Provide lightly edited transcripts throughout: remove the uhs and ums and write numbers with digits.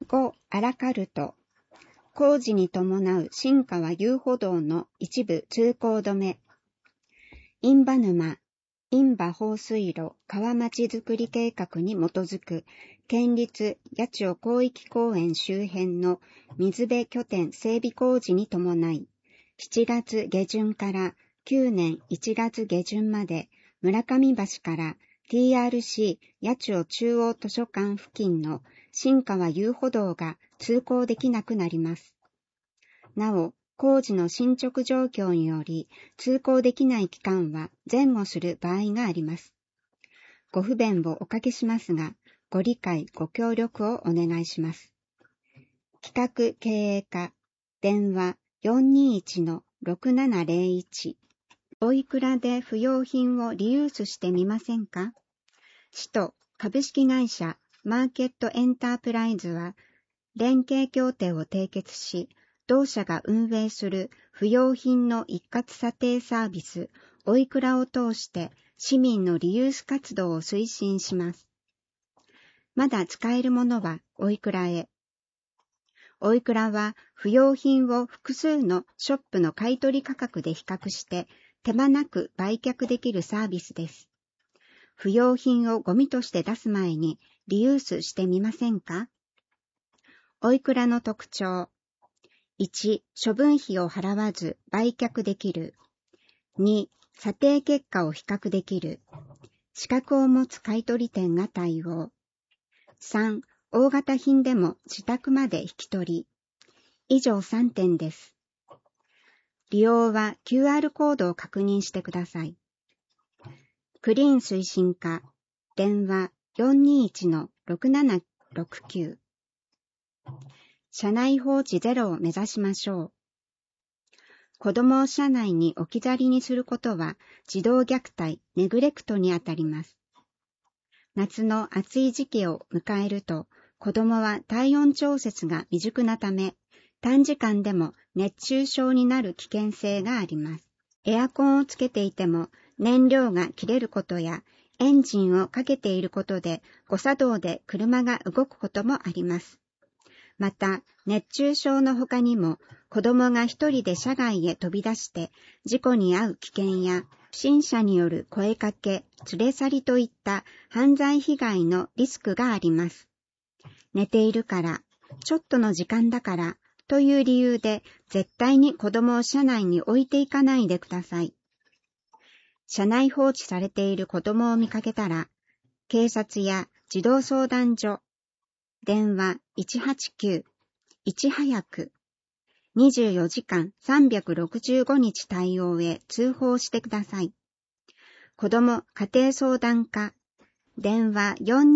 5. アラカルト。工事に伴う新川遊歩道の一部通行止め。印旛沼、印旛放水路川町づくり計画に基づく県立八千代広域公園周辺の水辺拠点整備工事に伴い、7月下旬から9年1月下旬まで村上橋から TRC 八千代中央図書館付近の新川遊歩道が通行できなくなります。なお、工事の進捗状況により通行できない期間は前後する場合があります。ご不便をおかけしますが、ご理解ご協力をお願いします。企画経営課、電話 421-6701。おいくらで不用品をリユースしてみませんか？使途株式会社マーケットエンタープライズは、連携協定を締結し、同社が運営する不用品の一括査定サービス、おいくらを通して市民のリユース活動を推進します。まだ使えるものはおいくらへ。おいくらは不用品を複数のショップの買い取り価格で比較して手間なく売却できるサービスです。不用品をゴミとして出す前にリユースしてみませんか？おいくらの特徴。1. 処分費を払わず売却できる。2. 査定結果を比較できる。資格を持つ買取店が対応。3. 大型品でも自宅まで引き取り。以上3点です。利用は QR コードを確認してください。クリーン推進課、電話 421-6769。車内放置ゼロを目指しましょう。子供を車内に置き去りにすることは児童虐待、ネグレクトにあたります。夏の暑い時期を迎えると、子供は体温調節が未熟なため、短時間でも熱中症になる危険性があります。エアコンをつけていても燃料が切れることや、エンジンをかけていることで誤作動で車が動くこともあります。また、熱中症の他にも、子供が一人で車外へ飛び出して事故に遭う危険や、不審者による声かけ、連れ去りといった犯罪被害のリスクがあります。寝ているから、ちょっとの時間だからという理由で絶対に子供を車内に置いていかないでください。車内放置されている子供を見かけたら、警察や児童相談所、電話 189、いち早く、24時間365日対応へ通報してください。子ども家庭相談課、電話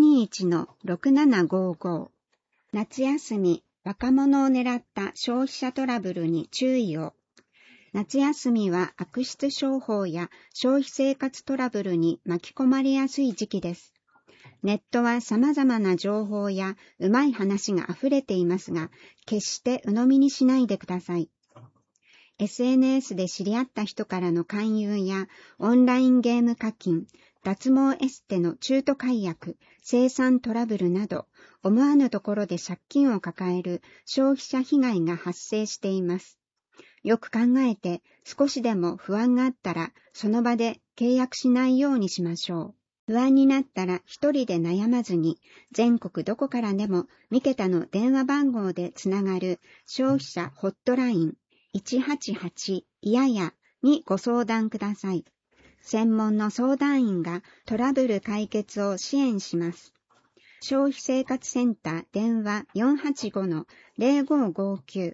421-6755。夏休み、若者を狙った消費者トラブルに注意を。夏休みは悪質商法や消費生活トラブルに巻き込まれやすい時期です。ネットは様々な情報やうまい話が溢れていますが、決して鵜呑みにしないでください。SNS で知り合った人からの勧誘やオンラインゲーム課金、脱毛エステの中途解約、生産トラブルなど、思わぬところで借金を抱える消費者被害が発生しています。よく考えて少しでも不安があったらその場で契約しないようにしましょう。不安になったら一人で悩まずに全国どこからでも3桁の電話番号でつながる消費者ホットライン188いややにご相談ください。専門の相談員がトラブル解決を支援します。消費生活センター電話 485-0559。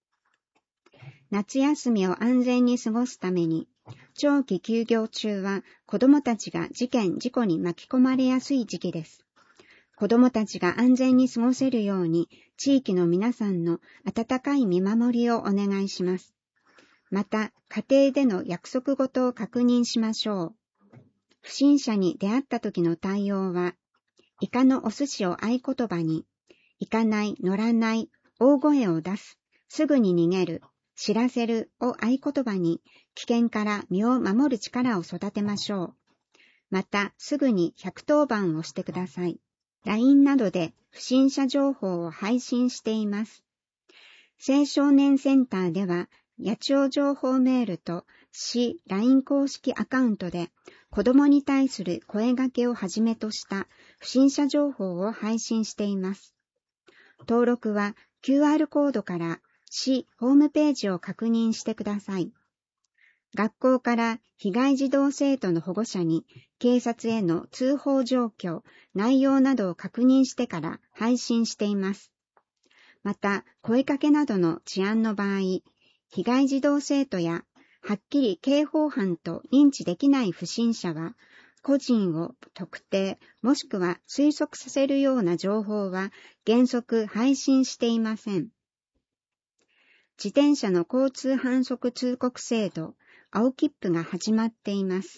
夏休みを安全に過ごすために、長期休業中は子どもたちが事故に巻き込まれやすい時期です。子どもたちが安全に過ごせるように、地域の皆さんの温かい見守りをお願いします。また、家庭での約束事を確認しましょう。不審者に出会った時の対応は、イカのお寿司を合言葉に、行かない、乗らない、大声を出す、すぐに逃げる、知らせるを合言葉に危険から身を守る力を育てましょう。またすぐに110番をしてください。 LINE などで不審者情報を配信しています。青少年センターでは、野鳥情報メールと市 LINE 公式アカウントで子どもに対する声掛けをはじめとした不審者情報を配信しています。登録は QR コードから市ホームページを確認してください。学校から被害児童生徒の保護者に警察への通報状況、内容などを確認してから配信しています。また、声かけなどの事案の場合、被害児童生徒やはっきり刑法犯と認知できない不審者は、個人を特定もしくは推測させるような情報は原則配信していません。自転車の交通反則通告制度、青切符が始まっています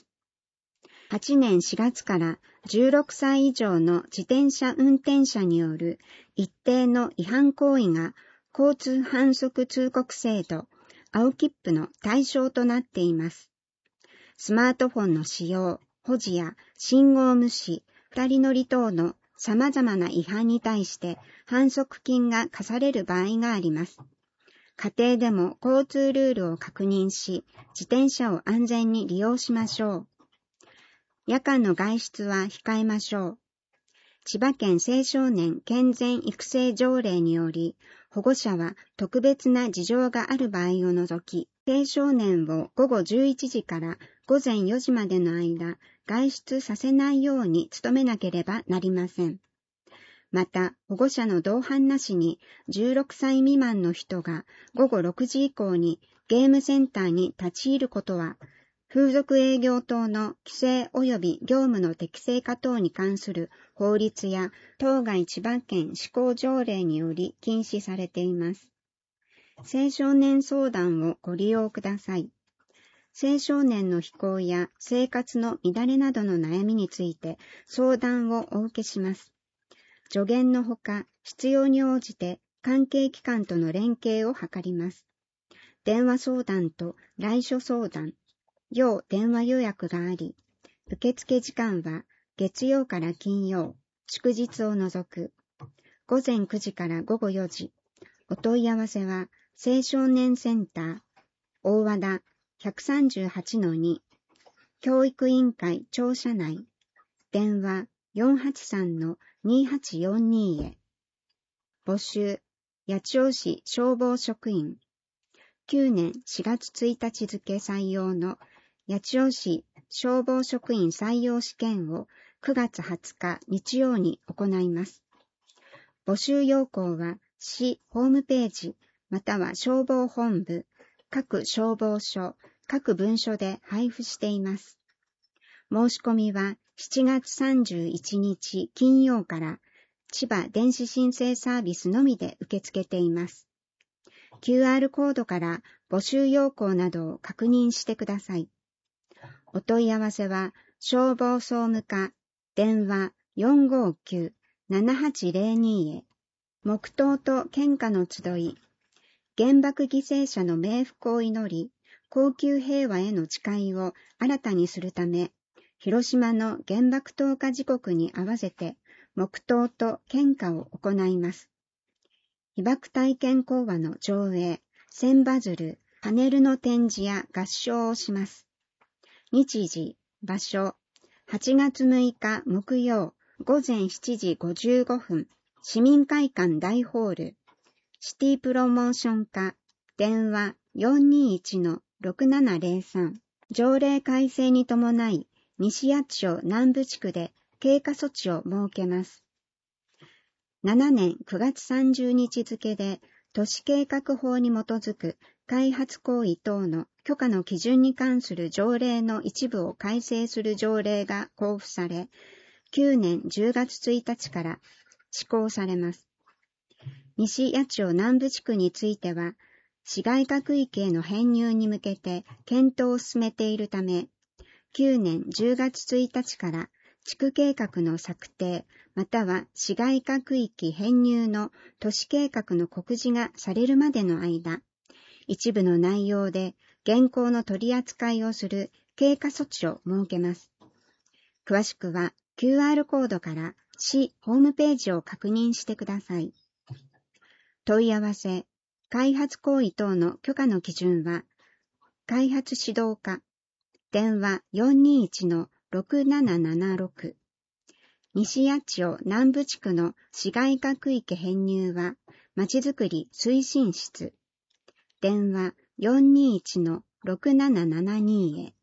。8年4月から16歳以上の自転車運転者による一定の違反行為が交通反則通告制度、青切符の対象となっています。スマートフォンの使用、保持や信号無視、二人乗り等の様々な違反に対して反則金が課される場合があります。家庭でも交通ルールを確認し、自転車を安全に利用しましょう。夜間の外出は控えましょう。千葉県青少年健全育成条例により、保護者は特別な事情がある場合を除き、青少年を午後11時から午前4時までの間、外出させないように努めなければなりません。また、保護者の同伴なしに16歳未満の人が午後6時以降にゲームセンターに立ち入ることは、風俗営業等の規制及び業務の適正化等に関する法律や当該千葉県施行条例により禁止されています。青少年相談をご利用ください。青少年の非行や生活の乱れなどの悩みについて相談をお受けします。助言のほか、必要に応じて関係機関との連携を図ります。電話相談と来所相談、要電話予約があり、受付時間は月曜から金曜、祝日を除く、午前9時から午後4時。お問い合わせは、青少年センター、大和田 138-2、教育委員会庁舎内、電話 483-2842 へ。募集、八千代市消防職員。9年4月1日付採用の八千代市消防職員採用試験を9月20日日曜に行います。募集要項は市ホームページまたは消防本部、各消防署、各分署で配布しています。申し込みは7月31日金曜から千葉電子申請サービスのみで受け付けています。QR コードから募集要項などを確認してください。お問い合わせは消防総務課電話 459-7802 へ。黙祷と献花の集い。原爆犠牲者の冥福を祈り、恒久平和への誓いを新たにするため、広島の原爆投下時刻に合わせて黙祷と献花を行います。被爆体験講話の上映、千羽鶴、パネルの展示や合唱をします。日時、場所、8月6日木曜、午前7時55分、市民会館大ホール、シティプロモーション課、電話 421-6703、条例改正に伴い、西八千代南部地区で経過措置を設けます。7年9月30日付で都市計画法に基づく開発行為等の許可の基準に関する条例の一部を改正する条例が公布され、9年10月1日から施行されます。西八千代南部地区については、市街化区域への編入に向けて検討を進めているため、9年10月1日から地区計画の策定、または市街化区域編入の都市計画の告示がされるまでの間、一部の内容で現行の取り扱いをする経過措置を設けます。詳しくは QR コードから市ホームページを確認してください。問い合わせ、開発行為等の許可の基準は、開発指導課、電話 421-6776、西八千代南部地区の市街化区域編入は、まちづくり推進室、電話 421-6772 へ。